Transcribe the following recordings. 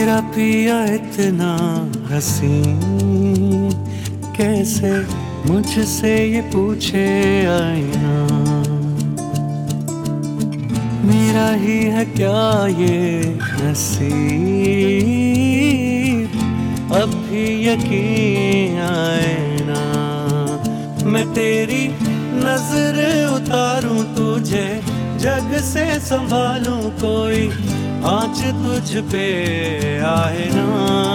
मेरा पिया इतना हसीन, कैसे मुझसे ये पूछे आईना। मेरा ही है क्या ये नसीब, अब भी यकीन आए ना। मैं तेरी नजर उतारूं तुझे, जग से संभालूं, कोई आँच तुझ पे आए ना।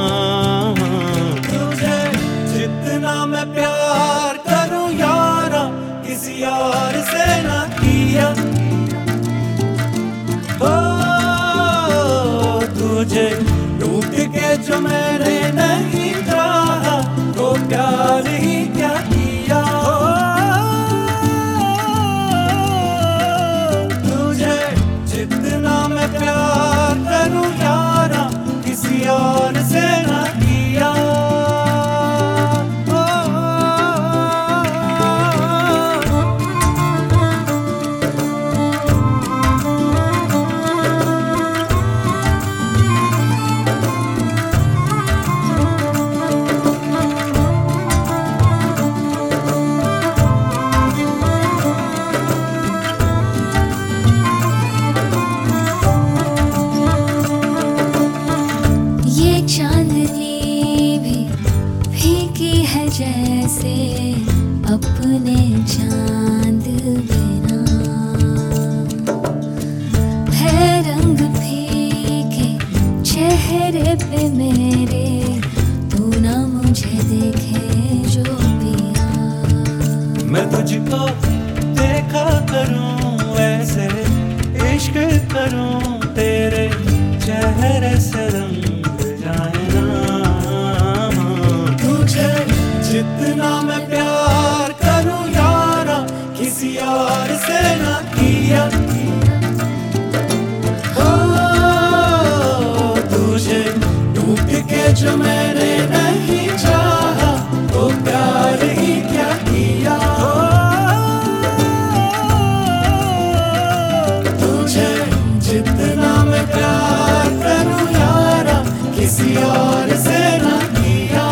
तुझे जितना मैं प्यार करूं यारा, किसी और से ना किया। ओ तुझे टूट के जो मैंने नहीं चाहा, तो प्यार ही क्या किया। तुझे जितना मैं प्यार करूं यारा, किसी और से ना किया। जैसे अपने चांद बिना है रंग फीके चेहरे पे मेरे, तू ना मुझे देखे जो पिया। मैं तुझको देखा करूं ऐसे, इश्क करूं तेरे चेहरे से रंग जाए ना। जितना मैं प्यार करूं यारा, किसी और से ना किया। ओ तुझे टूट के जो मैंने नहीं चाहा, तो प्यार ही क्या किया। तुझे जितना मैं प्यार करूं यारा, किसी और से ना किया।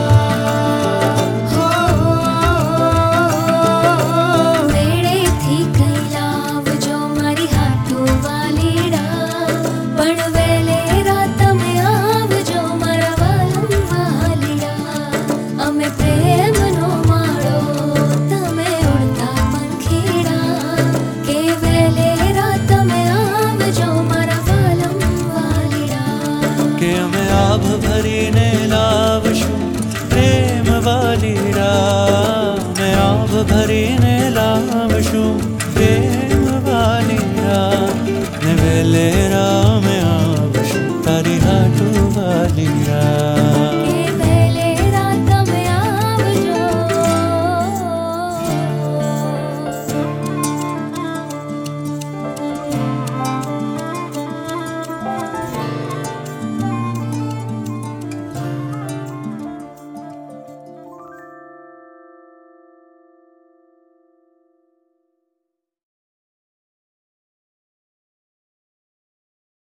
आभ भरीने लावशु प्रेम वालीरा, मैं आभ भरीने लावशु प्रेम वालीरा। ने वेलेरा मैं आवशु तारी हाटू वालीरा।